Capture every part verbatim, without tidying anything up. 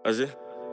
Vas-y.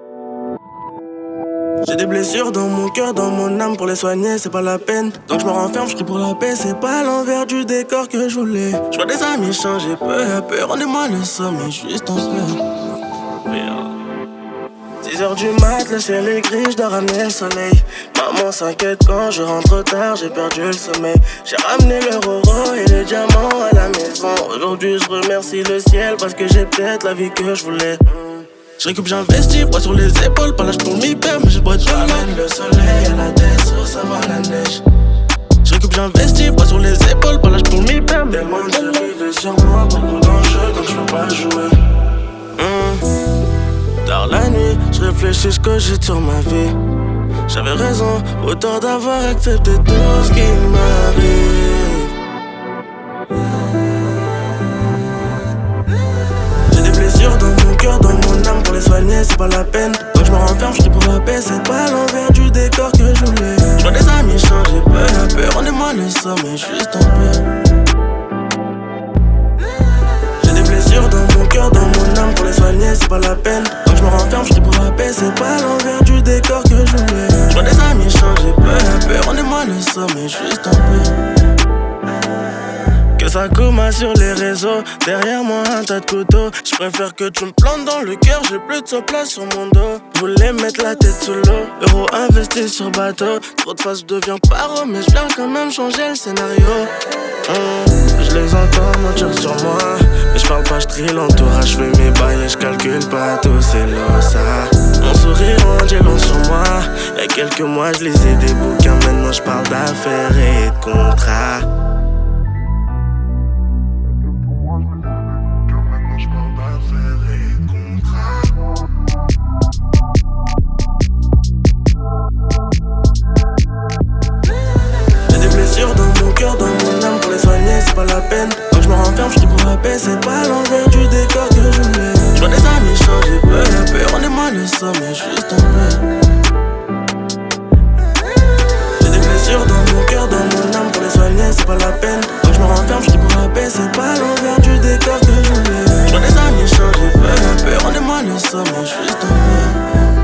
J'ai des blessures dans mon cœur, dans mon âme, pour les soigner c'est pas la peine. Donc je me renferme, je prie pour la paix, c'est pas l'envers du décor que je voulais. Je vois des amis changer peu à peu, rendez-moi le sommet, juste en paix. dix heures du mat, le ciel est gris, je dois ramener le soleil. Maman s'inquiète quand je rentre tard, j'ai perdu le sommeil. J'ai ramené le roro et les diamants à la maison. Aujourd'hui je remercie le ciel parce que j'ai peut-être la vie que je voulais. Je récupère, j'investis, poids sur les épaules, pas l'âge pour m'y perdre, mais j'ai le bois de j'amène le soleil à la tête, sur ça va la neige. Je récupère, j'investis, poids sur les épaules, pas l'âge pour m'y perdre. Tellement de rivés sur moi, beaucoup d'enjeux, donc je peux pas jouer. Mmh. Tard la nuit, je réfléchis, je cogite sur ma vie. J'avais raison, autant d'avoir accepté tout ce qui m'arrive. J'ai des blessures dans mon cœur, dans mon âme, pour les soigner c'est pas la peine. Donc je me renferme, je prie pour la paix, c'est pas l'envers du décor que je voulais. Je vois des amis changer peu à peu, rendez-moi le sommet, juste en paix. J'ai des blessures dans mon cœur, dans mon âme, pour les soigner c'est pas la peine. Donc je me renferme, je prie pour la paix, c'est pas l'envers du décor que je voulais. Je vois des amis changer peu à peu, rendez-moi le sommet, juste en paix. Que ça commence sur les réseaux, derrière moi un tas de couteaux. Je préfère que tu me plantes dans le cœur, j'ai plus de sa place sur mon dos. Je voulais mettre la tête sous l'eau, euro investi sur bateau. Trop de fois je deviens paro, mais je viens quand même changer le scénario. Mmh, je les entends mentir sur moi, mais je parle pas, je trie l'entourage. Je fais mes bails et je calcule pas tout, c'est l'ossa. Mon sourire en dit long sur moi. Y'a quelques mois je lisais des bouquins, maintenant je parle d'affaires et de contrats. Dans mon cœur, dans mon âme, pour les soigner c'est pas la peine. Donc je me renferme, je prie pour la paix, c'est pas l'envers du décor que je voulais. Je vois des amis changer peu à peu, rendez-moi le sommet, juste en paix. J'ai des blessures dans mon cœur, dans mon âme, pour les soigner c'est pas la peine. Donc je me renferme, je prie pour la paix, c'est pas l'envers du décor que je voulais. Je vois des amis changer peu à peu, rendez-moi le sommet, juste en paix.